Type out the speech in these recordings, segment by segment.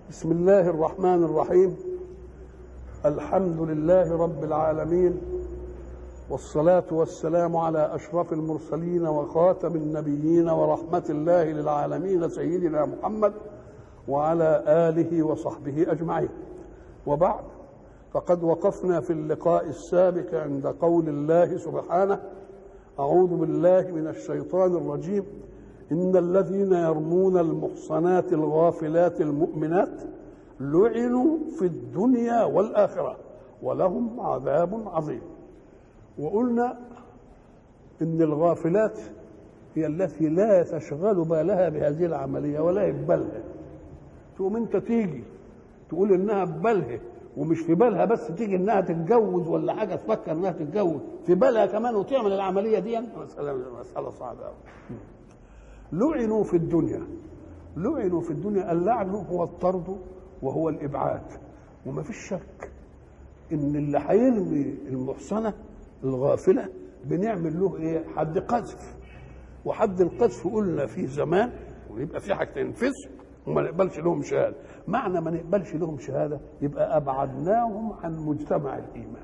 بسم الله الرحمن الرحيم. الحمد لله رب العالمين، والصلاة والسلام على أشرف المرسلين وخاتم النبيين ورحمة الله للعالمين سيدنا محمد وعلى آله وصحبه أجمعين. وبعد، فقد وقفنا في اللقاء السابق عند قول الله سبحانه: أعوذ بالله من الشيطان الرجيم، إن الذين يرمون المحصنات الغافلات المؤمنات لعنوا في الدنيا والآخرة ولهم عذاب عظيم. وقلنا إن الغافلات هي التي لا تشغل بالها بهذه العملية ولا يقبلها. تقوم أنت تيجي تقول إنها ببالها، ومش في بالها بس تيجي إنها تتجوز ولا حاجة تفكر إنها تتجوز، في بالها كمان وتعمل العملية دي. مسألة صعبة أوي. لعنوا في الدنيا. لعنوا في الدنيا، اللعن هو الطرد وهو الإبعاد. وما فيش شك إن اللي هيرمي المحصنة الغافلة بنعمل له إيه؟ حد قذف. وحد القذف قلنا فيه زمان، ويبقى في حاجتين: فسق وما نقبلش لهم شهادة. معنى ما نقبلش لهم شهادة يبقى أبعدناهم عن مجتمع الإيمان،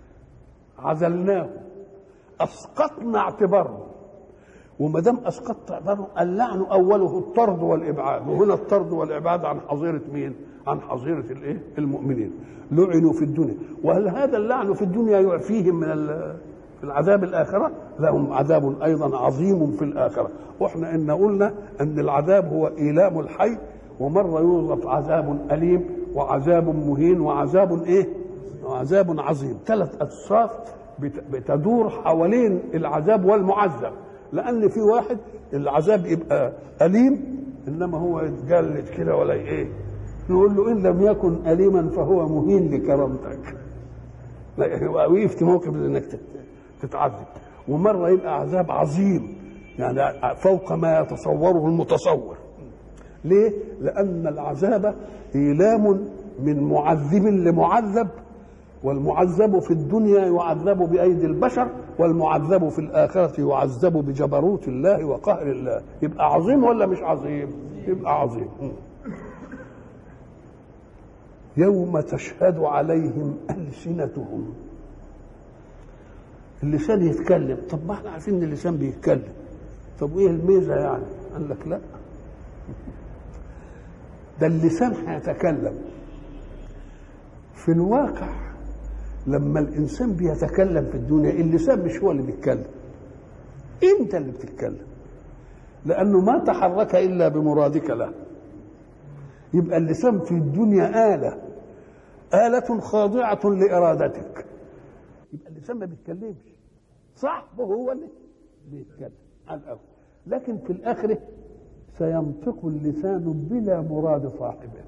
عزلناهم، أسقطنا اعتبارهم. وما دام اسقطت اعتبارهم، اللعن اوله الطرد والابعاد. وهنا الطرد والابعاد عن حظيره مين؟ عن حظيره الايه؟ المؤمنين. لعنوا في الدنيا. وهل هذا اللعن في الدنيا يعفيهم من العذاب الاخره؟ لهم عذاب ايضا عظيم في الاخره. واحنا ان قلنا ان العذاب هو ايلام الحي، ومره يوصف عذاب اليم وعذاب مهين وعذاب ايه؟ وعذاب عظيم. ثلاث اوصاف بتدور حوالين العذاب والمعذب. لأن في واحد العذاب يبقى أليم إنما هو يتجلد كده ولا إيه، نقول له إن لم يكن أليما فهو مهين لكرامتك، وقفت موقف إنك تتعذب. ومرة يبقى عذاب عظيم، يعني فوق ما يتصوره المتصور. ليه؟ لأن العذاب إيلام من معذب لمعذب، والمعذب في الدنيا يعذب بأيدي البشر، والمعذب في الآخرة يعذب بجبروت الله وقهر الله. يبقى عظيم ولا مش عظيم؟ يبقى عظيم. يوم تشهد عليهم ألسنتهم. اللسان يتكلم. طب ما احنا عارفين ان اللسان بيتكلم، طب وايه الميزة يعني؟ قال لك لا، ده اللسان هيتكلم. في الواقع لما الانسان بيتكلم في الدنيا، اللسان مش هو اللي بيتكلم، انت اللي بتتكلم، لانه ما تحرك الا بمرادك له. يبقى اللسان في الدنيا آلة خاضعة لإرادتك. يبقى اللسان ما بيتكلمش، صاحبه هو اللي بيتكلم على الأول. لكن في الآخرة سينطق اللسان بلا مراد صاحبه.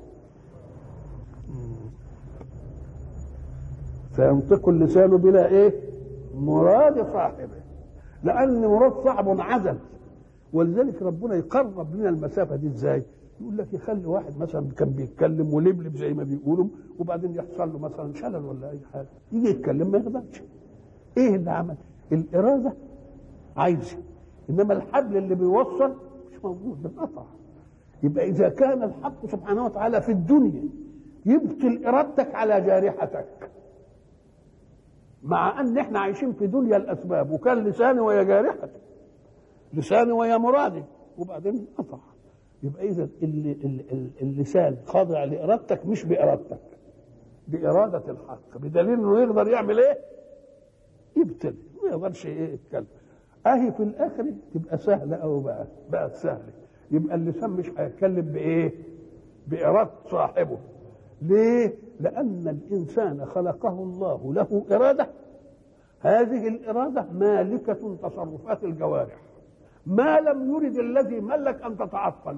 سينطق اللسان بلا ايه؟ مراد صاحبه، لان مراد صاحبه عزل. ولذلك ربنا يقرب لنا المسافه دي ازاي؟ يقول لك يخلي واحد مثلا كان بيتكلم ولبلب زي ما بيقولوا، وبعدين يحصل له مثلا شلل ولا اي حاجه، يجي يتكلم ما يقدرش. ايه اللي عمل؟ الاراده عايزه، انما الحبل اللي بيوصل مش موجود، بنقطع. يبقى اذا كان الحق سبحانه وتعالى في الدنيا يبطل ارادتك على جارحتك، مع ان احنا عايشين في دنيا الاسباب، وكان لساني ويا جارحتي، لساني ويا مرادي، وبعدين قطع. يبقى اذا اللسان خاضع لارادتك مش بارادتك، باراده الحق، بدليل انه يقدر يعمل ايه؟ يبتل، ما يقدرش ايه يتكلم. اهي في الاخر تبقى سهله او بقت سهله. يبقى اللسان مش هيتكلم بايه؟ باراده صاحبه. ليه؟ لأن الإنسان خلقه الله له إرادة، هذه الإرادة مالكة تصرفات الجوارح، ما لم يرد الذي ملك أن تتعطل.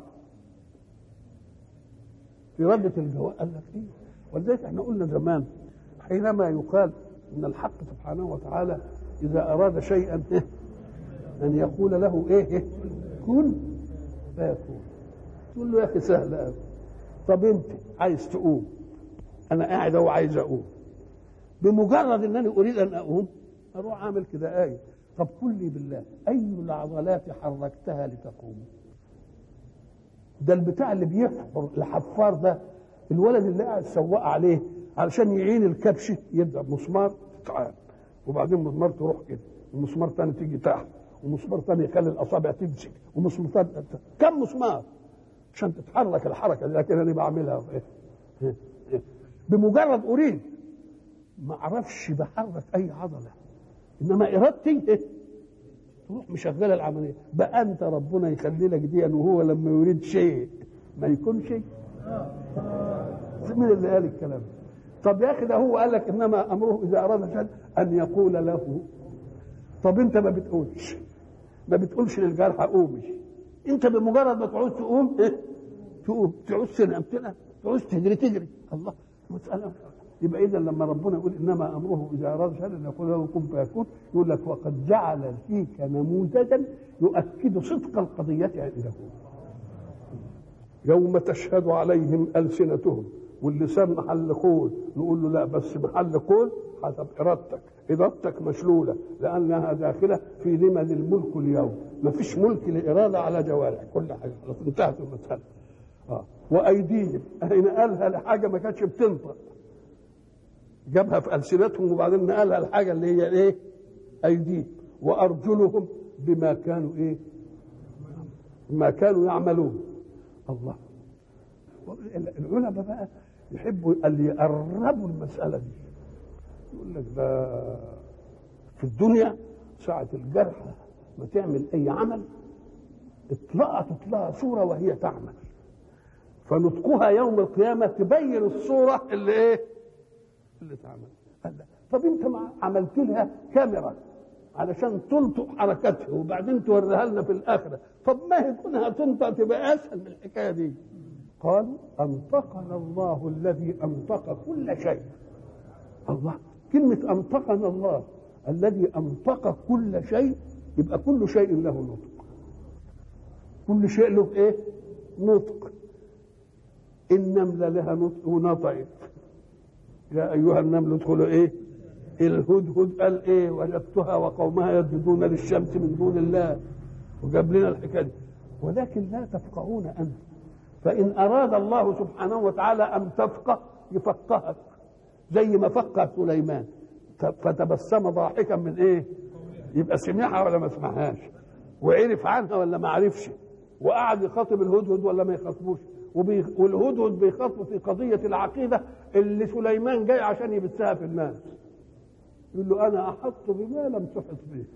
إرادة الجوارح قال لك إيه؟ ولذلك احنا قلنا زمان حينما يقال إن الحق سبحانه وتعالى إذا أراد شيئا أن يقول له إيه؟ كن فيكون. تقول له يا أخي سهل أوي. طب أنت عايز تقوم، أنا قاعد أهو عايز أقوم، بمجرد أنني أريد أن أقوم أروح أعمل كده آية. طب قل لي بالله، أي العضلات حركتها لتقوم؟ ده البتاع اللي بيحفر الحفار ده الولد اللي قاعد سواق عليه علشان يعين الكبشه يضرب مسمار تتعال، وبعدين مسمار تروح كده، ومسمار ثاني تيجي تحت، ومسمار ثاني يخلي الاصابع تمسك، ومسمار ثاني كم مسمار عشان تتحرك الحركه دي. لكن انا بعملها بمجرد اريد، ما اعرفش بحرك اي عضله، انما ارادتي تروح مشغله العمليه. بقى انت ربنا يخلي لك دي، وهو لما يريد شيء ما يكون شيء. مين اللي قال الكلام؟ طب يا اخي ده هو قال لك انما امره اذا اراد شيئا ان يقول له. طب انت ما بتقولش للجرح قومي، انت بمجرد ما تعوز تقوم تقوم، تعوز تنام تعوز تجري الله. مساله. يبقى اذا لما ربنا يقول انما امره اذا اراد شيئا ان يقول له كن فيكون، يقول لك وقد جعل فيك نموذجا يؤكد صدق القضيه عنده. يوم تشهد عليهم السنتهم، واللسان محل قول، نقول له لا بس محل قول حسب ارادتك مشلوله، لانها داخله في لمن الملك اليوم. ما فيش ملك لاراده على جوارح، كل حاجه خلاص انتهت المساله. وايديهم هنا قالها لحاجه ما كانتش بتنطق، جابها في السنتهم وبعدين نقلها الحاجه اللي هي ايه؟ ايديهم. وارجلهم بما كانوا ما كانوا يعملون. الله. العلماء بقى يحبوا اللي يقربوا المساله دي، يقول لك ده في الدنيا ساعه الجرح ما تعمل اي عمل اطلقت لها صوره وهي تعمل، فنطقها يوم القيامه تبين الصوره اللي تعمل. طب انت ما عملت لها كاميرا علشان تلطق حركتها وبعدين توريها لنا في الاخره، طب ما هي كونها تنطق تبقى اسهل من الحكايه دي. قالوا انطقنا الله الذي انطق كل شيء. الله، كلمه انطقنا الله الذي انطق كل شيء، يبقى كل شيء له نطق، كل شيء له نطق. النمله لها نطق ونطقت، يا ايها النمل ادخلوا الهدهد قال وجدتها وقومها يسجدون للشمس من دون الله، وجاب لنا الحكايه دي. ولكن لا تفقهون انتم، فان اراد الله سبحانه وتعالى ان تفقه يفقهك، زي ما فقه سليمان فتبسم ضاحكا من يبقى سمعها ولا ما سمعهاش، وعرف عنها ولا ما عرفش، وقعد يخاطب الهدهد ولا ما يخاطبوش، والهدهد بيخاطبه في قضيه العقيده اللي سليمان جاي عشان يبثها في الناس. يقول له انا احط بما لم تحط به.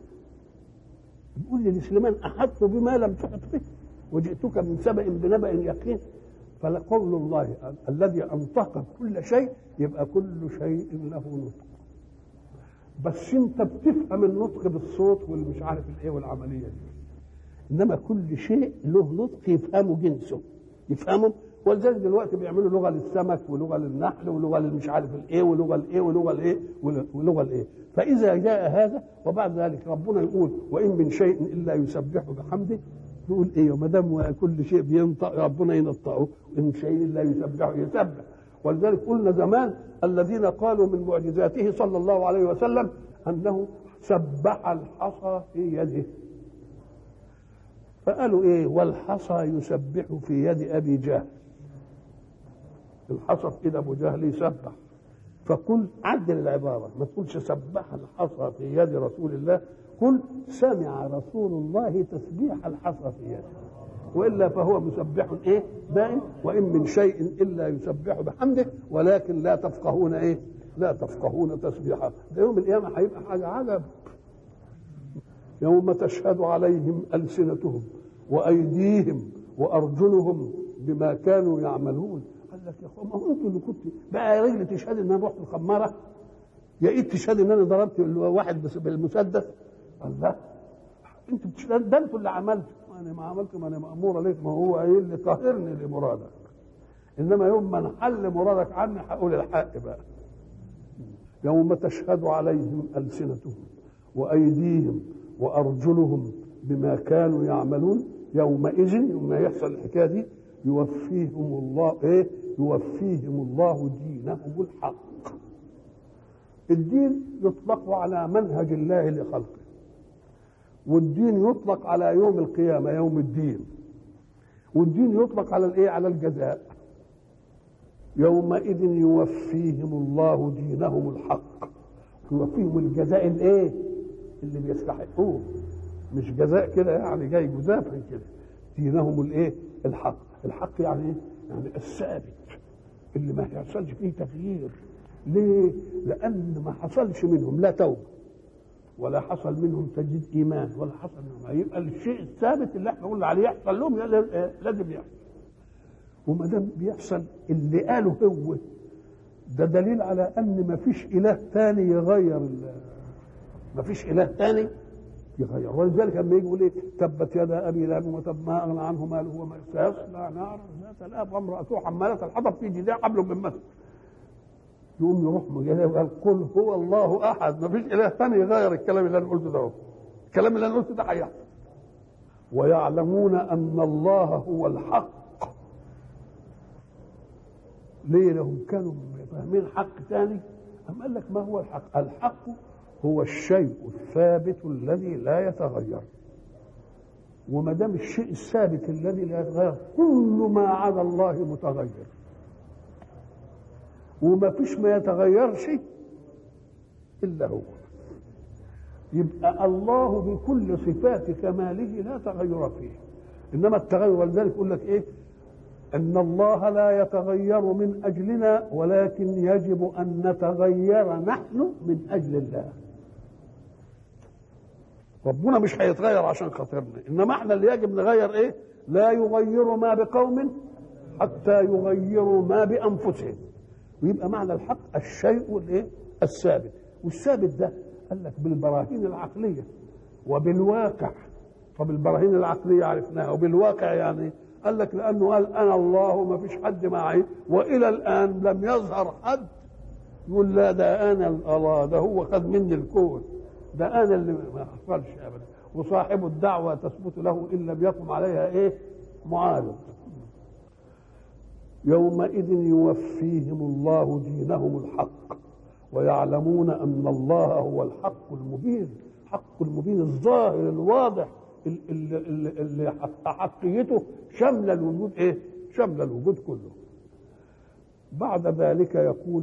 يقول لي لسليمان احط بما لم تحط به وجئتك من سبأ بنبأ يقين. فقول الله الذي انطق كل شيء، يبقى كل شيء له نطق، بس انت بتفهم النطق بالصوت والمش عارف والعمليه دي، انما كل شيء له نطق يفهمه جنسه، يفهمه. ولذلك دلوقتي بيعملوا لغه للسمك ولغه للنحل ولغه للمش عارف ولغه. فاذا جاء هذا وبعد ذلك ربنا يقول وان من شيء الا يسبح بحمده، نقول ما دام كل شيء بينطق ربنا ينطقه، ان شيء الا يسبح. ولذلك قلنا زمان الذين قالوا من معجزاته صلى الله عليه وسلم انه سبح الحصى في يده، فقالوا والحصى يسبح في يد ابي جهل، الحصى في ايد ابو جهل يسبح. فقل عدل العباره، ما تقولش سبح الحصى في يد رسول الله، قل سمع رسول الله تسبيح الحصى في يده، والا فهو مسبح دائم. وان من شيء الا يسبح بحمده ولكن لا تفقهون تسبيحه. ده يوم القيامه هيبقى حاجه عجب. يوم تشهد عليهم السنتهم وايديهم وارجلهم بما كانوا يعملون. قال لك يا اخوان، ما هو انتوا اللي كنت بقى يا رجل تشهد ان انا رحت الخماره، يا تشهد ان انا ضربت واحد بالمسدس. الله، انتوا بتشهد، ده انتوا اللي عملتوا. انا ما عملت، ما انا مامور عليك، ما هو اللي قاهرني لمرادك. انما يوم ما نحل مرادك عني هقول الحق بقى. يوم تشهد عليهم السنتهم وايديهم وارجلهم بما كانوا يعملون، يومئذ يوم يحصل الحكايه دي يوفيهم الله دينهم الحق. الدين يطلق على منهج الله لخلقه، والدين يطلق على يوم القيامه يوم الدين، والدين يطلق على على الجزاء. يومئذ يوفيهم الله دينهم الحق، يوفيهم الجزاء الايه اللي بيستحقوه، مش جزاء كده يعني جاي جزافا كده. دينهم الايه الحق. الحق يعني ايه؟ يعني الثابت اللي ما يحصلش فيه تغيير. ليه؟ لان ما حصلش منهم لا توبه ولا حصل منهم تجديد ايمان ولا حصل منهم، يبقى الشيء الثابت اللي احنا قلنا عليه يحصل لهم لازم يحصل. وما دام بيحصل اللي قاله هو ده دليل على ان ما فيش اله ثاني يغير، ما فيش اله ثاني يغير. ولذلك لما يجي يقول ايه تبت يدا ابي لهب وتب ما اغنى عنه ماله وما سيصلى نارا ذات لهب وامراته حماله الحطب في جيدها حبل من مسد. يقوم يروح مجاهد وقال قل هو الله احد، ما فيش اله ثاني يغير الكلام اللي انا قلته ده. الكلام اللي انا قلته ده هيحصل. ويعلمون ان الله هو الحق. ليه؟ لهم كانوا فاهمين حق ثاني. أم قال لك ما هو الحق؟ الحق هو الشيء الثابت الذي لا يتغير. وما دام الشيء الثابت الذي لا يتغير كل ما عدا الله متغير، وما فيش ما يتغيرش إلا هو. يبقى الله بكل صفات كماله لا تغير فيه. إنما التغير، ولذلك يقول لك إيه؟ أن الله لا يتغير من أجلنا، ولكن يجب أن نتغير نحن من أجل الله. ربنا مش هيتغير عشان خاطرنا، إنما احنا اللي يجب نغير إيه؟ لا يغير ما بقوم حتى يغيروا ما بأنفسهم. ويبقى معنى الحق الشيء الإيه؟ الثابت. والثابت ده قال لك بالبراهين العقلية وبالواقع. طب البراهين العقلية عرفناها، وبالواقع يعني قال لك لأنه قال أنا الله ما فيش حد معي، وإلى الآن لم يظهر حد يقول لا ده أنا الله، ده هو خد مني الكون، ده أنا اللي ما حصلش أبدا. وصاحب الدعوة تثبت له إن لم يقم عليها إيه؟ معارض. يومئذ يوفيهم الله دينهم الحق ويعلمون أن الله هو الحق المبين. الحق المبين الظاهر الواضح اللي حقيته شامله الوجود ايه؟ شامله الوجود كله. بعد ذلك يقول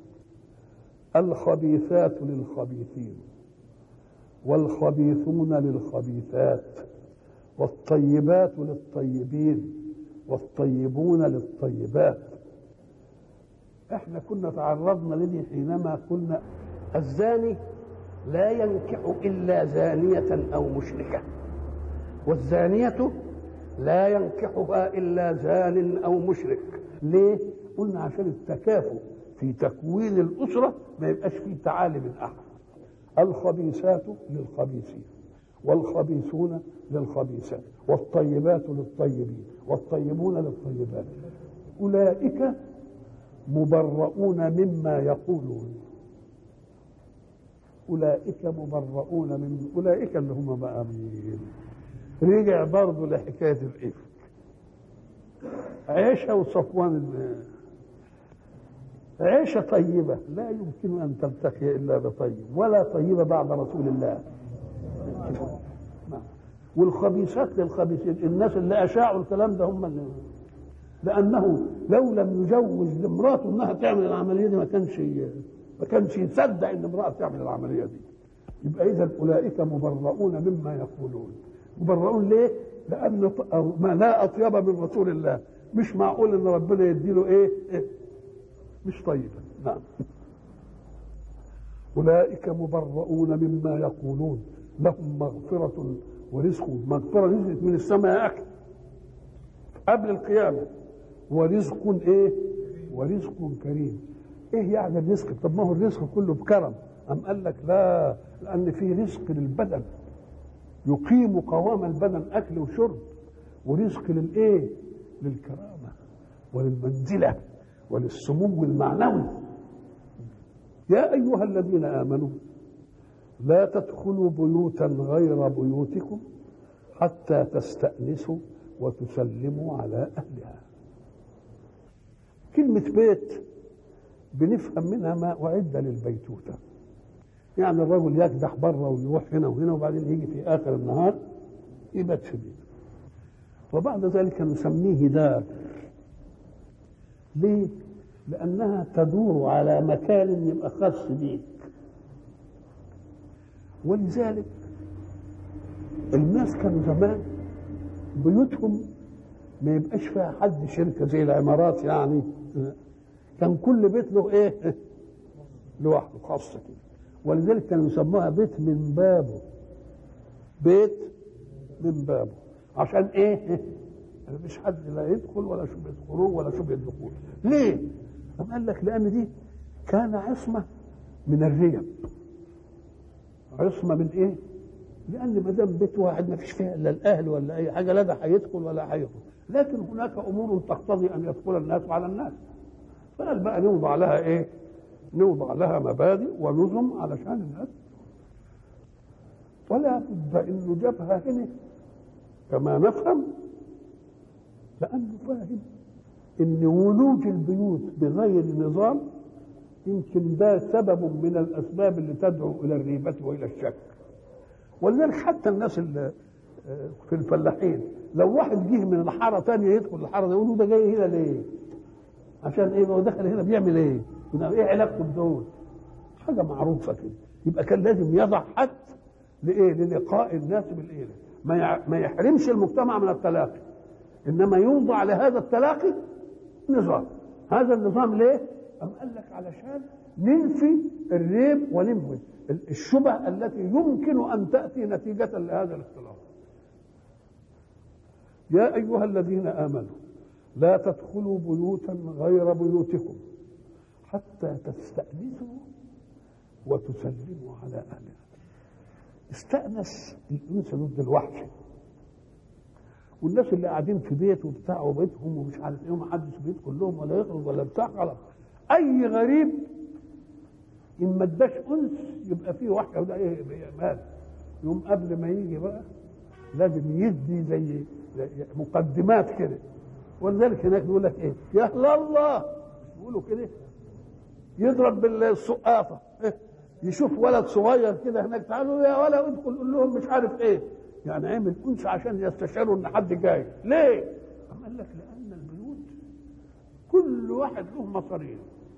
الخبيثات للخبيثين والخبيثون للخبيثات والطيبات للطيبين والطيبون للطيبات. احنا كنا تعرضنا لدي حينما قلنا الزاني لا ينكح الا زانيه او مشركه، والزانية لا ينكحها إلا زان أو مشرك. ليه؟ قلنا عشان التكافؤ في تكوين الأسرة، ما يبقاش فيه تعالي من أحد. الخبيثات للخبيثين والخبيثون للخبيثات والطيبات للطيبين والطيبون للطيبات. أولئك مبرؤون مما يقولون. أولئك مبرؤون من أولئك اللي هم بقى مين؟ رجع برضه لحكاية الإفك. عيشة وصفوان، عيشة طيبة لا يمكن أن تلتقي إلا بطيب، ولا طيبة بعد رسول الله. والخبيثات للخبيثين، الناس اللي أشاعوا الكلام ده هم اللي، لأنه لو لم يجوز لامراته إنها تعمل العملية دي ما كانش يصدق إن امرأة تعمل العملية دي. يبقى إذا أولئك مبرؤون مما يقولون. مبرؤون ليه؟ لأن ما لا أطيب من رسول الله. مش معقول إن ربنا يديله إيه؟ مش طيبة. نعم. أولئك مبرؤون مما يقولون لهم مغفرة ورزق. مغفرة نزلت من السماء يا أخي قبل القيامة. ورزق إيه؟ ورزق كريم. إيه يعني الرزق؟ طب ما هو الرزق كله بكرم. أم قال لك لا، لأن في رزق للبدن يقيم قوام البدن، أكل وشرب، ورزق للإيه؟ للكرامة وللمنزلة وللسمو المعنوي. يا أيها الذين آمنوا لا تدخلوا بيوتا غير بيوتكم حتى تستأنسوا وتسلموا على أهلها. كلمة بيت بنفهم منها ما أعد للبيتوتة، يعني الرجل يكدح بره ويروح هنا وهنا وبعدين يجي في آخر النهار يبات في بيته، وبعد ذلك نسميه دار. ليه؟ لأنها تدور على مكان يبقى خاص بيك. ولذلك الناس كانوا زمان بيوتهم ما يبقاش فيها حد شركة زي العمارات يعني، كان كل بيت له ايه؟ لوحده خاصة كده. ولذلك كانوا يسموها بيت من بابه، بيت من بابه. عشان ايه؟ مفيش حد لا يدخل ولا شبهة خروج ولا شبهة دخول. ليه؟ قال لك لأن دي كان عصمة من الريب. عصمة من ايه؟ لأن ما دام بيت واحد ما فيش فيها إلا الأهل ولا أي حاجة، لا ده هيدخل ولا هيخرج. لكن هناك أمور تقتضي أن يدخل الناس على الناس، فقال بقى نوضع لها إيه؟ نوضع لها مبادئ ونظم علشان الناس. ولا بد إنه جابها هنا كما نفهم، لأنه فاهم إن ولوج البيوت بغير نظام يمكن ده سبب من الأسباب اللي تدعو إلى الريبة وإلى الشك. ولذلك حتى الناس اللي في الفلاحين لو واحد جه من الحاره ثانيه يدخل الحاره دي يقولوا ده جاي هنا ليه؟ عشان ايه؟ هو دخل هنا بيعمل ايه؟ ايه علاقته بدول؟ حاجه معروفه كده. يبقى كان لازم يضع حد لايه؟ للقاء الناس بالايه؟ ما يحرمش المجتمع من التلاقي، انما يوضع لهذا التلاقي نظام. هذا النظام ليه؟ أم قال لك علشان ننفي الريب وننفي الشبه التي يمكن أن تأتي نتيجة لهذا الاختلاط. يا أيها الذين آمنوا لا تدخلوا بيوتا غير بيوتكم حتى تستأنسوا وتسلموا على أهلها. استأنس الأنس ضد الوحش، والناس اللي قاعدين في بيت وبتاع وبيتهم ومش عارف ايه ومحدش بيدخل لهم ولا يخرج ولا بتاع، خلاص اي غريب ان ما اداش انس يبقى فيه وحش وده ايه مال. يوم قبل ما يجي بقى لازم يدي زي مقدمات كده. ولذلك هناك يقول لك ايه؟ يا اهل الله، يقولوا كده، يضرب بالسقافه، يشوف ولد صغير كده هناك، تعالوا يا ولد ادخل قول لهم مش عارف ايه، يعني عمل انس عشان يستشعروا ان حد جاي. ليه؟ قال لك لان البيوت كل واحد له مصاريف.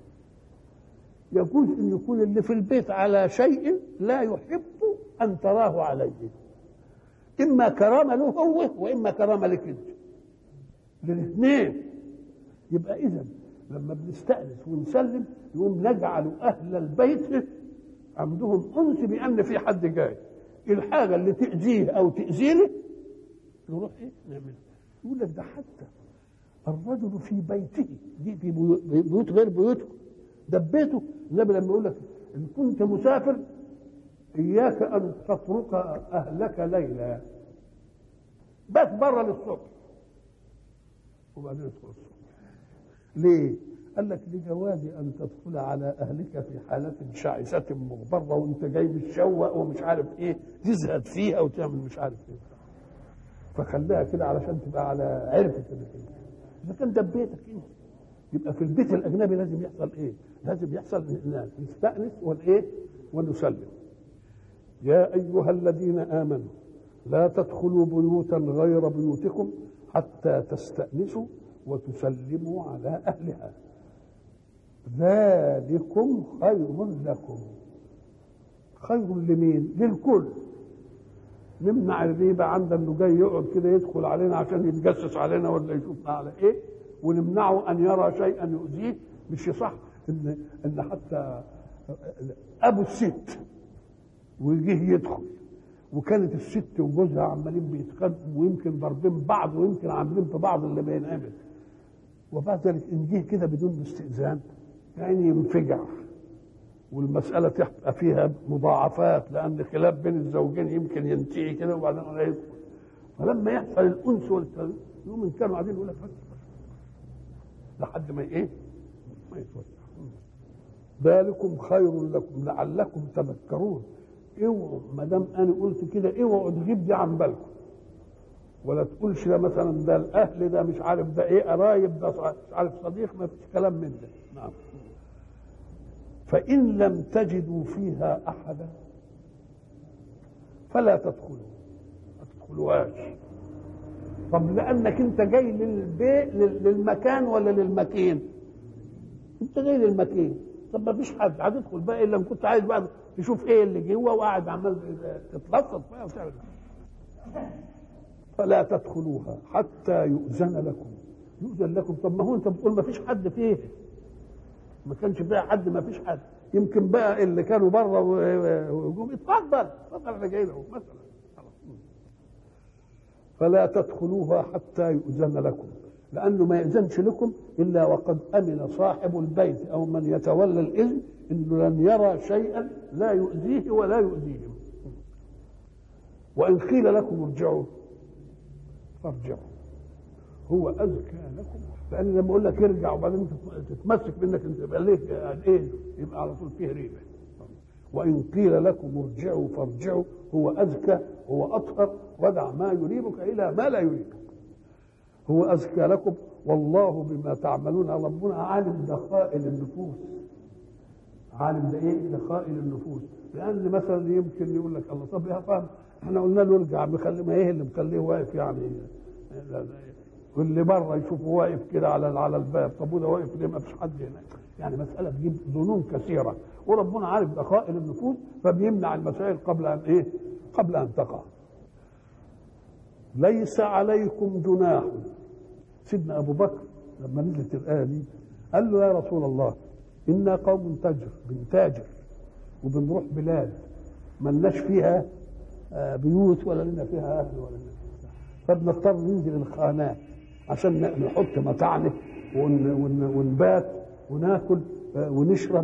يجوز ان يكون اللي في البيت على شيء لا يحب ان تراه عليه، اما كرامه له هو واما كرامه لك انت، للاثنين. يبقى اذا لما بنستأنس ونسلم يقوم نجعل اهل البيت عندهم انس بان في حد جاي. الحاجه اللي تاذيه او تاذيني نروح ايه نعملها. يقول لك ده حتى الرجل في بيته، دي في بيوت غير بيوتكم، ده بيته. النبي لما يقول لك ان كنت مسافر اياك ان تترك اهلك ليلا، بس بره للصبح وبعدين ادخل الصبح. ليه؟ قال لك لجواز ان تدخل على اهلك في حاله شعثه مغبره وانت جاي متشوق ومش عارف ايه، تزهد فيها وتعمل مش عارف ايه، فخليها كده علشان تبقى على عرفه كده. اذا كان ده بيتك انت، يبقى في البيت الاجنبي لازم يحصل ايه؟ لازم يحصل نستأنس والايه؟ ونسلم. يا ايها الذين امنوا لا تدخلوا بيوتا غير بيوتكم حتى تستأنسوا وتسلموا على اهلها ذلكم خير لكم. خير لمين؟ للكل. نمنع الريبه عند انه جاي يقعد كده يدخل علينا عشان يتجسس علينا ولا يشوفنا على ايه، ونمنعه ان يرى شيئا يؤذيه. مش صح ان حتى ابو الست ويجيه يدخل وكانت الست وجوزها عمالين بيتخانقوا ويمكن ضاربين بعض ويمكن عاملين في بعض اللي بينعمل، وبعد ذلك ان جه كده بدون استئذان يعني ينفجع والمساله تبقى فيها مضاعفات، لان خلاف بين الزوجين يمكن ينتهي كده وبعدين لا يدخل. فلما يحصل الانس والتلوين يوم ان كانوا قاعدين يقول لك بس لحد ما ايه؟ ما يتوسع. ذلكم خير لكم لعلكم تذكرون. اوعوا ما دام انا قلت كده اوعوا تجيب دي عن بالكم، ولا تقولش ده مثلا ده الاهل ده مش عارف ده ايه قرايب ده مش عارف صديق، ما فيش كلام من ده. نعم. فإن لم تجدوا فيها أحدا فلا تدخلوا، ما تدخلوهاش. طب لأنك أنت جاي للبيت للمكان ولا للمكين؟ انت جاي للمكين، طب ما فيش حد هتدخل بقى الا ان كنت عايز بقى تشوف ايه اللي جوه وقاعد عمال تتلفظ بقى وتعمل. فلا تدخلوها حتى يؤذن لكم. يؤذن لكم، طب ما هو انت بتقول ما فيش حد فيه، ما كانش فيها حد، ما فيش حد، يمكن بقى اللي كانوا بره وجم اتفضل احنا جايين اهو مثلا. فلا تدخلوها حتى يؤذن لكم، لانه ما يأذنش لكم الا وقد امن صاحب البيت او من يتولى الاذن انه لن يرى شيئا لا يؤذيه ولا يؤذيهم. وان قيل لكم ارجعوا فارجعوا هو ازكى لكم، لان لما اقول لك ارجع وبعدين تتمسك بانك انت يبقى ليه ايه، يبقى على طول فيه ريبه. وان قيل لكم ارجعوا فارجعوا هو ازكى، هو اطهر، ودع ما يريبك الى ما لا يريبك. هو ازكى لكم والله بما تعملون. ربنا عالم دخائل النفوس، عالم ده ايه؟ دخائل النفوس. لان مثلا يمكن يقول لك الله طب يا فهم احنا قلنا له ارجع، ما ايه اللي مخليه واقف يعني؟ واللي بره يشوفه واقف كده على الباب، طب وده واقف ليه؟ ما فيش حد هناك. يعني مساله تجيب ظنون كثيره، وربنا عارف دخائل النفوس فبيمنع المسائل قبل ان ايه؟ قبل ان تقع. ليس عليكم جناح. سيدنا ابو بكر لما نزلت الايه دي قال له يا رسول الله انا قوم بنتاجر وبنروح بلاد ملناش فيها بيوت ولا لنا فيها اهل ولا لنا فيها، فبنضطر ننزل الخانات عشان نحط متاعنا ونبات وناكل ونشرب.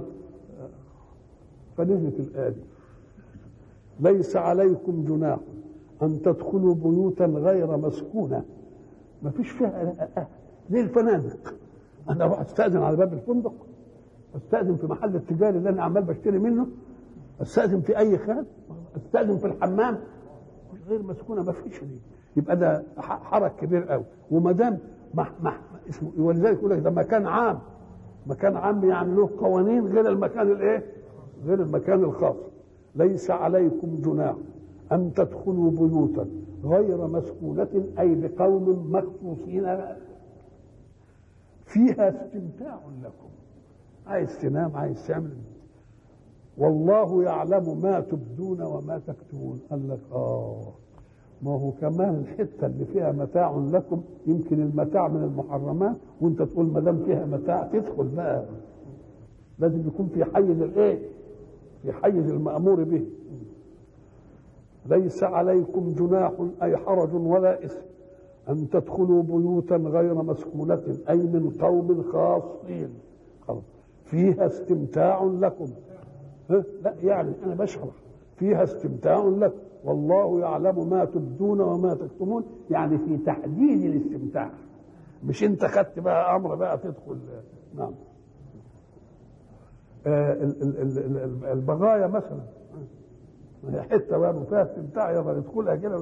فنزلت الآية دي ليس عليكم جناح أن تدخلوا بيوتا غير مسكونة، ما فيش فيها زي الفنادق. أنا أروح أستأذن على باب الفندق، أستأذن في محل التجاري اللي أنا عمال بشتري منه، أستأذن في أي خان، أستأذن في الحمام، غير مسكونة ما فيش دي. يبقى ده حرج كبير قوي. وما دام اسمه، ولذلك يقول لك ده مكان عام، مكان عام يعني له قوانين غير المكان الايه؟ غير المكان الخاص. ليس عليكم جناح ان تدخلوا بيوتا غير مسكونة، اي بقوم مخصوصين فيها استمتاع لكم. عايز تنام، عايز تعمل، والله يعلم ما تبدون وما تكتمون. قال لك ما هو كمان الحته اللي فيها متاع لكم، يمكن المتاع من المحرمات وانت تقول ما دام فيها متاع تدخل بقى، لازم يكون في حيز الايه؟ في حيز المأمور به. ليس عليكم جناح اي حرج ولا اثم ان تدخلوا بيوتا غير مسكونة، اي من قوم خاصين فيها استمتاع لكم. لا يعني انا بشرح فيها استمتاع لكم، والله يعلم ما تبدون وما تكتمون، يعني في تحديد الاستمتاع، مش انت خدت بقى امر بقى تدخل. نعم. البغايا مثلا حته بقى فيها استمتاع يلا ندخلها كده.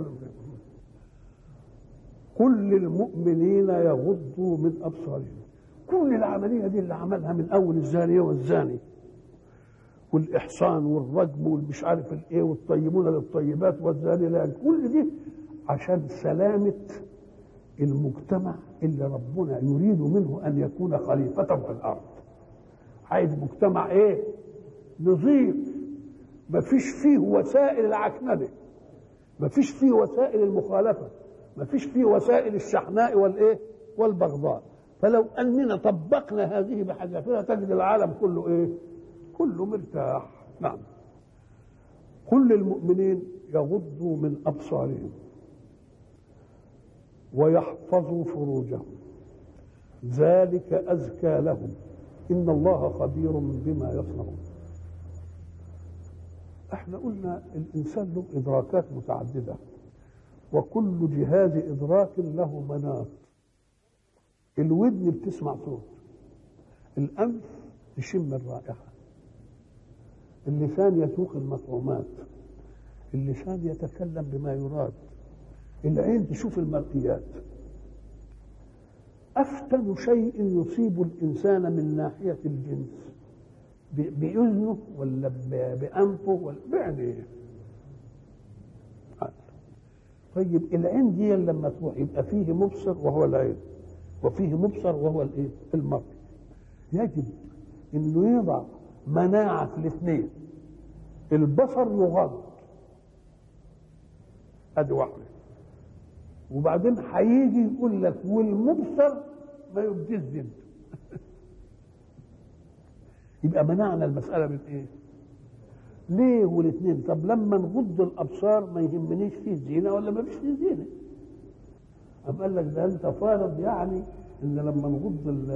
كل المؤمنين يغضوا من ابصارهم. كل العمليه دي اللي عملها من اول الزانيه والزاني والاحصان والرجم والمش عارف الايه والطيبون للطيبات والزاني لا، كل دي عشان سلامه المجتمع اللي ربنا يريد منه ان يكون خليفة في الارض. عايز مجتمع ايه؟ نظيف، ما فيش فيه وسائل العكننه، ما فيش فيه وسائل المخالفه، ما فيش فيه وسائل الشحناء والايه؟ والبغضاء. فلو اننا طبقنا هذه بحذافيرها تجد العالم كله ايه؟ كله مرتاح. نعم. كل المؤمنين يغضوا من ابصارهم ويحفظوا فروجهم ذلك ازكى لهم ان الله خبير بما يصنعون. احنا قلنا الانسان له ادراكات متعدده، وكل جهاز ادراك له مناط. الودن بتسمع صوت، الانف تشم الرائحه، اللسان يذوق المطعومات، اللسان يتكلم بما يراد، العين تشوف المرئيات. أفتن شيء يصيب الإنسان من ناحية الجنس بأذنه ولا بأنفه ولا بعينيه. طيب العين دي لما تروح يبقى فيه مبصر وهو العين، وفيه مبصر وهو الايه؟ المرء. يجب انه يضع مناعه في الاثنين. البصر يغض، ادي واحده، وبعدين هيجي يقول لك والمبصر ما يبديش زينته. يبقى منعنا المساله من ايه؟ ليه والاثنين؟ طب لما نغض الابصار ما يهمنيش فيه زينه ولا ما فيش فيه زينه. أم قال لك ده انت فارض يعني ان لما نغض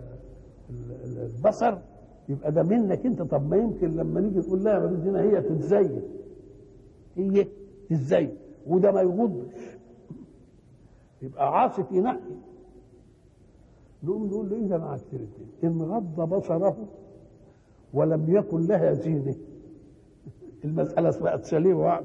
البصر يبقى ده منك انت. طب ما يمكن لما نيجي نقول لها ما فيش زينه هي تتزين، هي تتزين وده ما يغضش، يبقى عاصي في نقي. نقوم نقول له اذا مع الترتين ان غض بصره ولم يكن لها زينه المساله بقت سليمه 100%.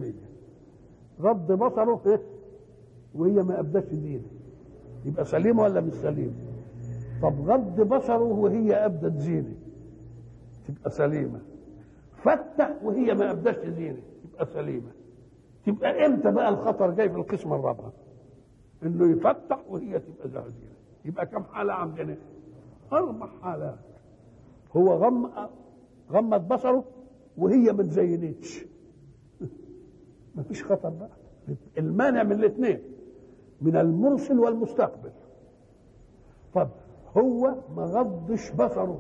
غض بصره إيه؟ وهي ما ابدتش زينه يبقى سليمه ولا مش سليمه؟ طب غض بصره وهي ابدت زينه تبقى سليمه. فتح وهي ما ابدتش زينه تبقى سليمه. تبقى امتى بقى الخطر جاي في القسمه الرابعه؟ انه يفتح وهي تبقى زينه. يبقى كم حاله عندنا؟ 4 حالات. هو غمض بصره وهي ما تزينتش، مفيش خطر بقى. المانع من الاثنين، من المرسل والمستقبل. طب هو ما غضش بصره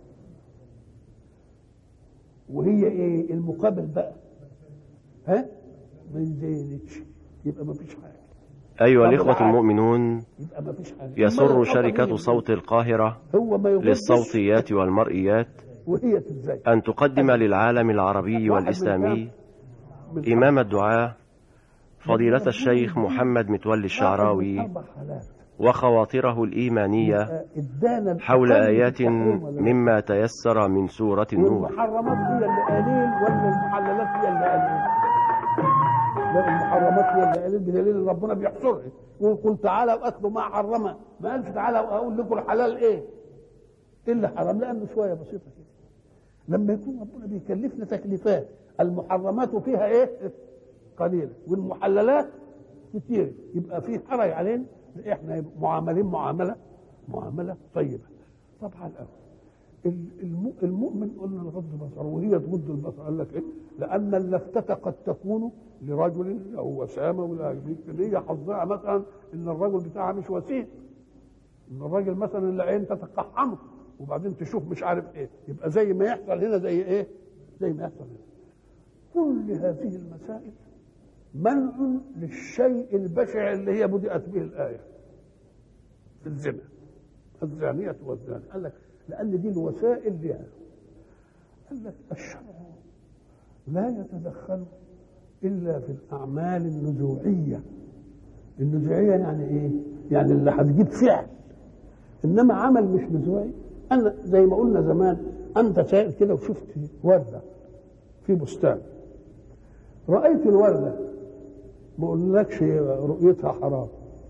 وهي ايه المقابل بقى؟ ها؟ ما زينتش، يبقى مفيش حاجه. أيها الإخوة المؤمنون، يسر شركة صوت القاهرة للصوتيات والمرئيات أن تقدم للعالم العربي والإسلامي إمام الدعاء فضيلة الشيخ محمد متولي الشعراوي وخواطره الإيمانية حول آيات مما تيسر من سورة النور. المحرمات هي اللي قليل ولا المحللات هي اللي قليل؟ لا، المحرمات هي اللي قليل بدليل ان ربنا بيحصرها. يقول قل تعالى واتلوا ما حرمه، ما قالش تعالى واقول لكم الحلال ايه اللي حرام، لانه شويه بسيطه كده. لما يكون ربنا بيكلفنا تكليفات المحرمات فيها ايه؟ قليله، والمحللات كتير، يبقى في حرج علينا احنا معاملين معامله طيبه. طبعا الاول المؤمن قلنا الغض بصره وهي تغض البصر. قال لك ايه؟ لان اللفتة قد تكون لرجل له وسامه ولا يمكن هي حظها مثلا ان الرجل بتاعها مش وسيم، ان الراجل مثلا العين تتقحمه وبعدين تشوف مش عارف ايه، يبقى زي ما يحصل هنا زي ايه؟ زي ما يحصل هنا. كل هذه المسائل منع للشيء البشع اللي هي بدأت به الآية في الزنا، الزانية والزاني. قال لك لأن دي الوسائل لها. قال لك الشرع لا يتدخل إلا في الأعمال النزوعية. النزوعية يعني إيه؟ يعني اللي هتجيب فعل، إنما عمل مش نزوعي. أنا زي ما قلنا زمان، أنت سائل كده وشفت وردة في بستان، رأيت الوردة، ما قلناكش رؤيتها حرام،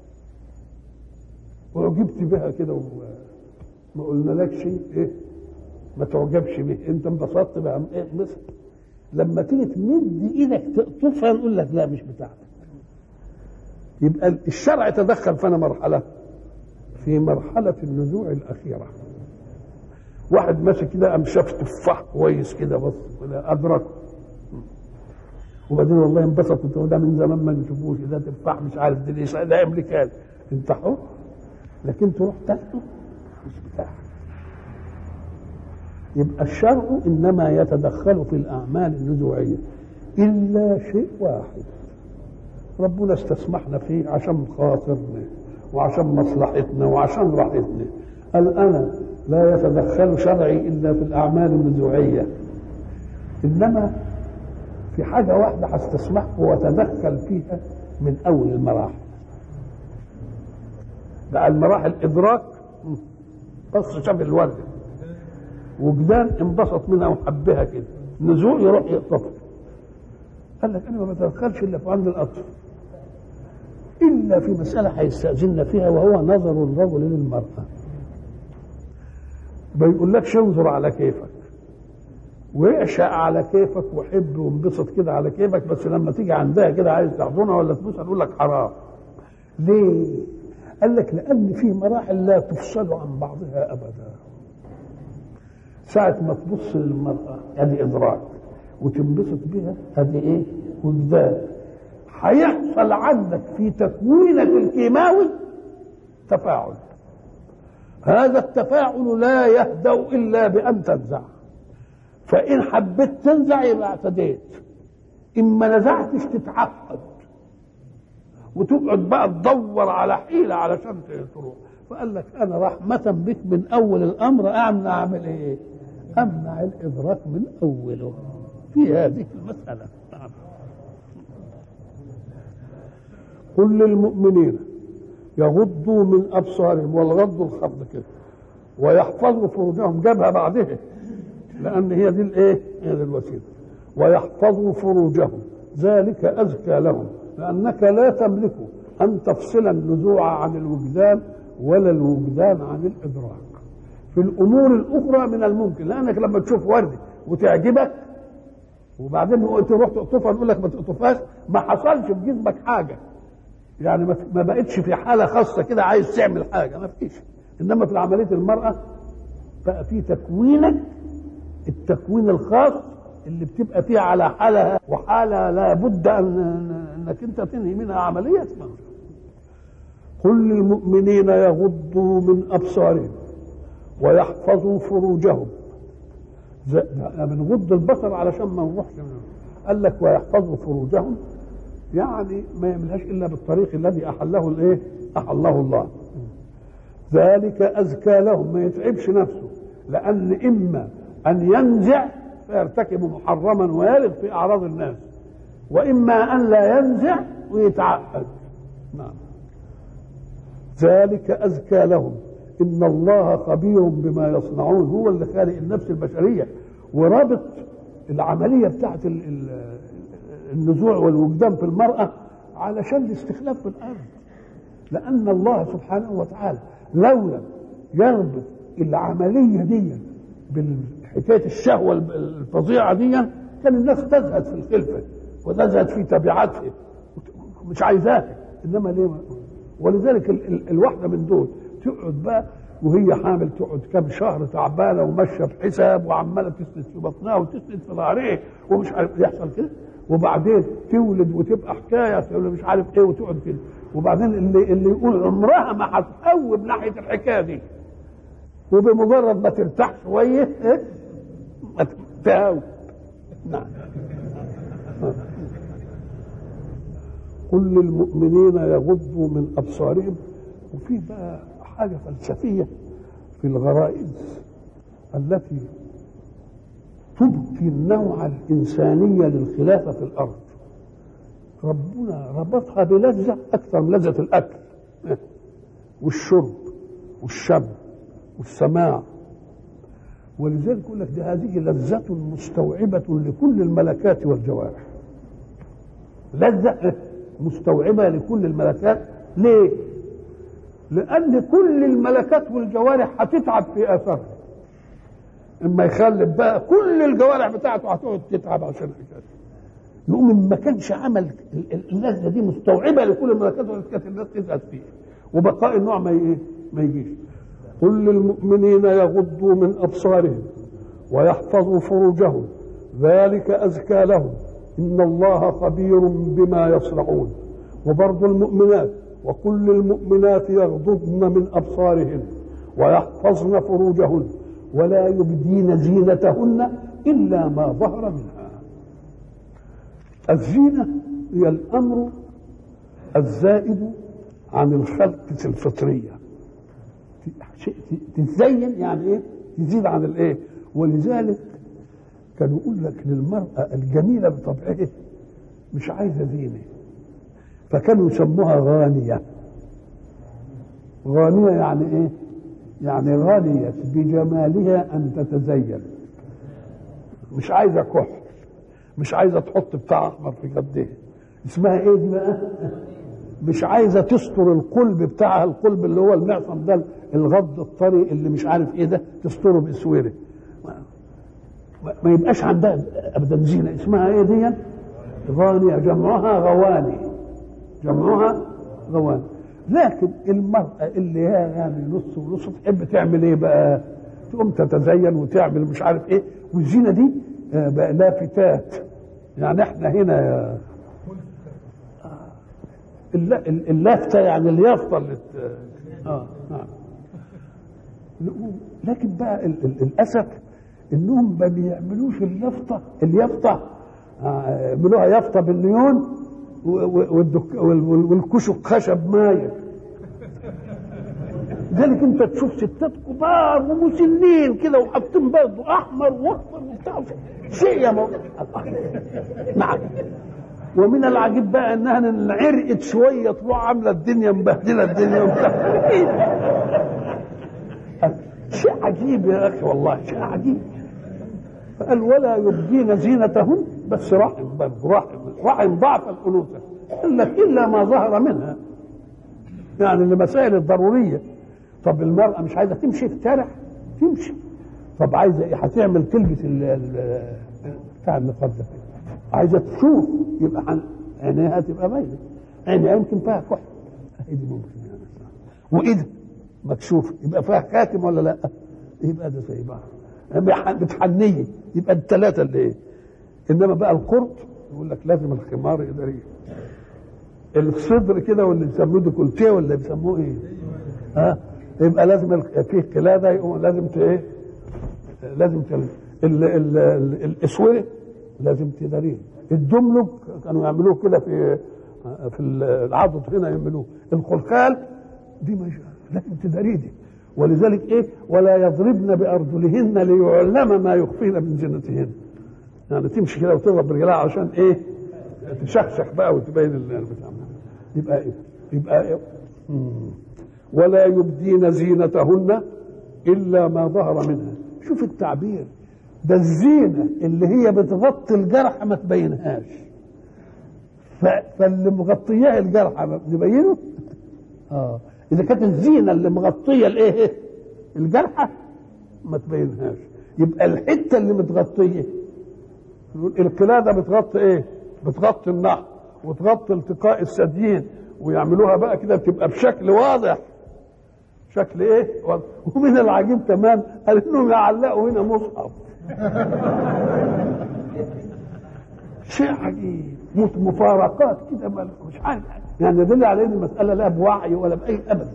وعجبت بها كده وما قلنالكش ايه ما تعجبش به، انت انبسطت بها ايه مثل لما تيجي تمد ايدك تقطفها نقول لك لا مش بتاعتك. يبقى الشرع يتدخل فانا مرحله في مرحله النزوع الاخيره. واحد ماشي كده قام شاف تفاح كويس كده بص ادركه، وبعدين والله انبسط وده من زمان ما نشوفوش، ده تفاح مش عارف ده ليش، ده امريكاني، انت حر، لكن تروح تاخده مش بتاعك. يبقى الشرع انما يتدخل في الاعمال النزوعيه الا شيء واحد ربنا استسمحنا فيه عشان خاطرنا وعشان مصلحتنا وعشان راحتنا. قال انا لا يتدخل شرعي الا في الاعمال النزوعيه، انما في حاجه واحده هستسمحه واتدخل فيها من اول المراحل. بقى المراحل ادراك، بص شاف الورده وجدان انبسط منها وحبها كده، نزوع يروح يقطفها. قال لك انا ما بتدخلش الا في عند القطف، الا في مساله هيستاذن فيها وهو نظر الرجل للمراه. ما يقولكش انظر على كيفك ويعشق على كيفك وحب وانبسط كده على كيفك، بس لما تيجي عندها كده عايز تحضنها ولا تبوسها تقول لك حرام. ليه؟ قال لك لان في مراحل لا تفصل عن بعضها ابدا. ساعة ما تبص للمرأة هذه إدراك، وتنبسط بها هذه إيه؟ وجدان. هيحصل عندك في تكوينك الكيماوي تفاعل، هذا التفاعل لا يهدأ إلا بأن تنزع. فإن حبيت تنزع يبقى اعتديت، إما نزعتش تتعقد وتقعد بقى تدور على حيلة علشان تروح. فقال لك أنا رحمة بك من أول الأمر أعمل إيه؟ أمنع الإدراك من أوله في هذه المسألة. قل للمؤمنين يغضوا من أبصارهم، والغض الخفض كده، ويحفظوا فروجهم، جابها بعدها لأن هي دي الإيه؟ هي دي الوسيلة. ويحفظوا فروجهم ذلك أزكى لهم، لأنك لا تملك أن تفصل النزوع عن الوجدان ولا الوجدان عن الإدراك. في الأمور الأخرى من الممكن، لأنك لما تشوف وردة وتعجبك وبعدين تروح تقطفها نقول لك ما تقطفهاش، ما حصلش في جسمك حاجة، يعني ما بقتش في حالة خاصة كده عايز تعمل حاجة، ما فيش. إنما في عملية المرأة بقى في تكوينك التكوين الخاص اللي بتبقى فيه على حالها، وحالة لا بد انك انت تنهي منها عملية. قل للمؤمنين يغضوا من أبصارهم ويحفظوا فروجهم. بنغض البصر علشان ما نروحش منهم. قال لك ويحفظوا فروجهم، يعني ما يعملهاش إلا بالطريق الذي أحله الإيه؟ أحله الله. ذلك أزكى لهم، ما يتعبش نفسه، لأن إما أن ينزع فيرتكب محرما ويلغ في أعراض الناس، وإما أن لا ينزع ويتعقد. نعم. ذلك أزكى لهم إن الله خبير بما يصنعون. هو اللي خالق النفس البشرية ورابط العملية بتاعت النزوع والوجدان في المرأة علشان الاستخلاف في الأرض، لأن الله سبحانه وتعالى لولا يربط العملية دي بالحكاية الشهوة الفظيعة دي كان الناس تزهد في الخلفة وتزهد في تبعاتها مش عايزاها. إنما ليه؟ ولذلك الواحدة من دول تقعد بقى وهي حامل تقعد كام شهر تعبانة وماشية بحساب وعمالة تسند في بطنها وتسند في ظهرها ومش عارف يحصل كده، وبعدين تولد وتبقى حكاية مش عارف ايه وتقعد كده، وبعدين اللي يقول عمرها ما هتقوم ناحية الحكاية دي، وبمجرد ما ترتاح شوية تهاوي. نعم. قل للمؤمنين يغضوا من أبصارهم. وفي بقى حاجة فلسفية في الغرائز التي تبقي النوع الإنسانية للخلافة في الأرض. ربنا ربطها بلذة أكثر من لذة الأكل والشرب والشم والسماع، ولذلك يقول لك هذه لذة مستوعبة لكل الملكات والجوارح. لذة مستوعبة لكل الملكات. ليه؟ لأن كل الملكات والجوارح هتتعب في آثارها. اما يخلف بقى كل الجوارح بتاعته هتقعد تتعب عشان الحكايه. يقوم ما كانش عمل اللذه دي مستوعبه لكل الملكات والجوارح الناس تزهد فيه، وبقاء النوع ما يجيش. قل للمؤمنين يغضوا من أبصارهم ويحفظوا فروجهم ذلك أزكى لهم إن الله خبير بما يصنعون. وبرضو المؤمنات وكل المؤمنات يغضضن من أبصارهن ويحفظن فروجهن ولا يبدين زينتهن إلا ما ظهر منها. الزينة هي الأمر الزائد عن الخلقة الفطرية. تزين يعني ايه؟ تزيد عن الايه؟ ولذلك كانوا يقول لك للمرأة الجميلة بطبعها مش عايزة زينة، فكانوا يسموها غانية. غانية يعني ايه؟ يعني غانية بجمالها أن تتزين، مش عايزة كحل، مش عايزة تحط بتاع أحمر في خدها. اسمها ايه دي بقى؟ مش عايزة تستر القلب بتاعها، القلب اللي هو المعصم ده الغض الطري اللي مش عارف ايه ده، تستره باسوره، ما يبقاش عندها ابدا زينه. اسمها ايه دي؟ غانيه، جمعها غواني، جمعها غواني. لكن المرأة اللي هي يعني نص ونص تحب تعمل ايه بقى؟ تقوم تتزين وتعمل مش عارف ايه، والزينه دي بقى لافتات. يعني احنا هنا اللافته يعني اليافطه اللي لكن بقى الاسف انهم ما بيعملوش اليافطه يعملوها يافطه بالنيون والكشك خشب مايل. ذلك انت تشوف ستات كبار ومسنين كده وحاطين برضه احمر واصفر وبتاع شيء يا نعم. ومن العجيب بقى انها انعرقت شويه تروح عامله الدنيا مبهدله الدنيا وبتاع. شيء عجيب يا اخي والله شيء عجيب. فقال ولا يبدين زينتهن، بس رحم ضعف الانوثه، قال لك الا ما ظهر منها، يعني المسائل الضروريه. طب المراه مش عايزه تمشي في الشارع تمشي، طب عايزه ايه؟ هتعمل تلبس بتاع النقاب ده، عايزه تشوف يبقى عينيها تبقى باينه، عينيها يمكن فيها كحل ايدي ممكن يعني، وايدها مكشوفه يبقى فيها خاتم ولا لا؟ يبقى ده زي بعض بتحنيه، يبقى الثلاثه اللي ايه. انما بقى القرط يقول لك لازم الخمار يداريه الصدر كده، واللي بيسموه ديكولتيه ولا بيسموه ايه؟ يبقى لازم فيه قلاده، يقوم لازم ايه؟ لازم الاسوره لازم تداريه. الدملج كانوا يعملوه كده في العضد هنا يعملوه. الخلخال دي لازم تداريه دي. ولذلك ايه؟ ولا يضربن بارجلهن ليعلم ما يخفين من زينتهن. يعني تمشي كده وتضرب رجلها عشان ايه؟ تشخشخ بقى وتبين البتاع. يبقى ايه؟ يبقى إيه؟ ولا يبدين زينتهن الا ما ظهر منها. شوف التعبير ده، الزينه اللي هي بتغطي الجرح ما تبينهاش، فاللي مغطياه الجرح نبينه. اذا كانت الزينه اللي مغطيه الايه؟ الجرحه ما تبينهاش، يبقى الحته اللي متغطيه القلاده بتغطي ايه؟ بتغطي النحر وتغطي التقاء الثديين، ويعملوها بقى كده بتبقى بشكل واضح، شكل ايه؟ ومن العجيب كمان قال انهم يعلقوا هنا مصحف. شيء عجيب، مفارقات كده مش عارف يعني، يدل على ان المساله لا بوعي ولا باي ابدا.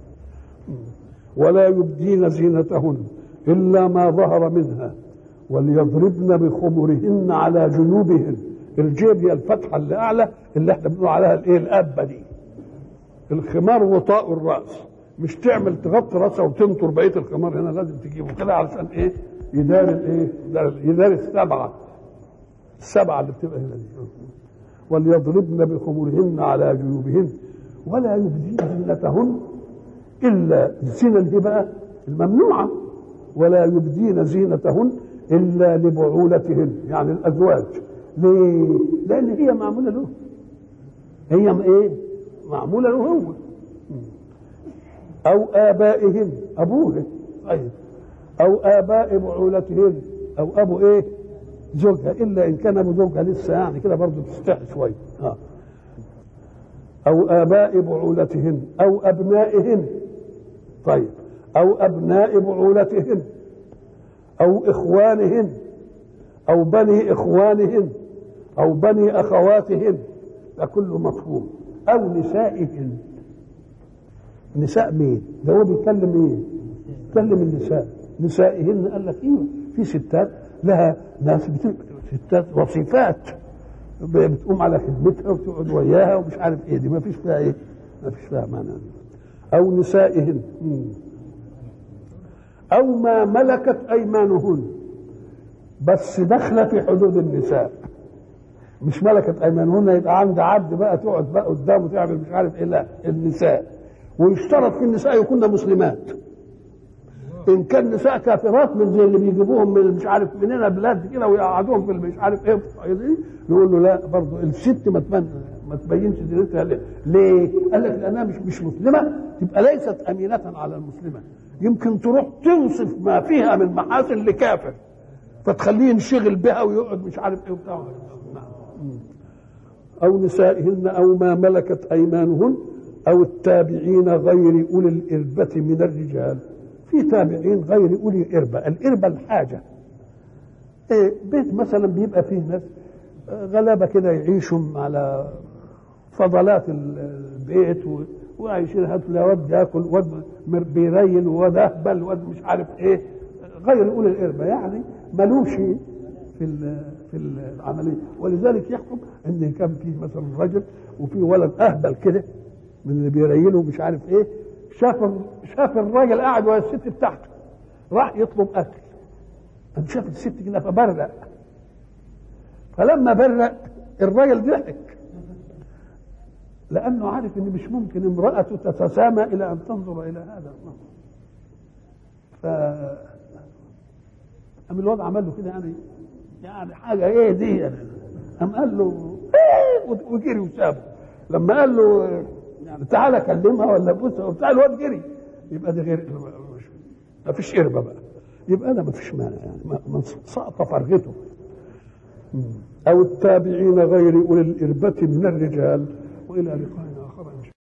ولا يبدين زينتهن الا ما ظهر منها وليضربن بخمرهن على جنوبهن. الجيب هي الفتحه اللي اعلى اللي احنا بنقول عليها الايه؟ الابه دي. الخمار وطاء الراس، مش تعمل تغطي راسها وتنطر بقيه الخمار هنا، لازم تجيبه كده علشان ايه؟ يدار الايه؟ يدار السبعه اللي بتبقى هنا دي. وليضربن بخمرهن على جيوبهن ولا يبدين زينتهن الا الزينه اللي بقى الممنوعه، ولا يبدين زينتهن الا لبعولتهن، يعني الازواج. ليه؟ لان هي معموله له، هي ايه؟ معموله له هو، او ابائهن، ابوه طيب، او اباء بعولتهن، او ابو ايه؟ زوجها، الا ان كان ابو زوجها لسه يعني كده برضه تستحي شويه. او اباء بعولتهن او ابنائهن، طيب، او ابناء بعولتهن او اخوانهن او بني اخوانهن او بني اخواتهن، ده كله مفهوم. او نسائهن. نساء مين؟ ده هو بيتكلم ايه؟ بيتكلم النساء. نسائهن قال لك ايوه، في ستات لها ناس ستات وصفات بتقوم على خدمتها وتقعد وياها ومش عارف ايه، دي ما فيش فيها ايه؟ ما فيش فيها معنى. او نسائهن او ما ملكت ايمانهن، بس داخله في حدود النساء، مش ملكت ايمانهن يبقى عند عبد بقى تقعد بقى قدامه تعمل مش عارف ايه، لا، النساء. ويشترط في النساء يكون مسلمات. ان كان نساء كافرات من زي اللي بيجيبوهم من مش عارف منين بلاد كده ويقعدوهم في مش عارف ايه نقول له لا، برضه الست ما تبينش دينتها. ليه؟ قال لك لانها مش مسلمه، تبقى ليست امينه على المسلمه، يمكن تروح تنصف ما فيها من محاسن لكافر فتخليه ينشغل بها ويقعد مش عارف ايه وبتاع. او نسائهن او ما ملكت ايمانهن او التابعين غير اولي الاربه من الرجال. في تابعين غير أولي إربة. الإربة الحاجة، بيت مثلا بيبقى فيه ناس غلابة كده يعيشوا على فضلات البيت وعايشين، هات لا واد ياكل واد بيريل واد اهبل واد مش عارف ايه، غير أولي الإربة يعني ملوش في العملية. ولذلك يحكم ان كان فيه مثلا رجل وفي ولد اهبل كده من اللي بيريله مش عارف ايه، شاف الراجل قاعد وهي الست بتاعته، راح يطلب اكل، شاف الست كده فبرق، فلما برق الراجل ضحك لانه عارف ان مش ممكن امرأته تتسامى الى ان تنظر الى هذا المنظر. قام الواد عمل له كده يعني حاجه ايه دي يعني. قام قال له ايه وجري وسابه. لما قال له يعني تعالى كلمها ولا بوسها وبتاع، الواد جري. يبقى ده غير، ما فيش قربه بقى، يبقى ده ما فيش مانع يعني، من سقط فرغته. او التابعين غير اولي الاربه من الرجال. والى لقاء.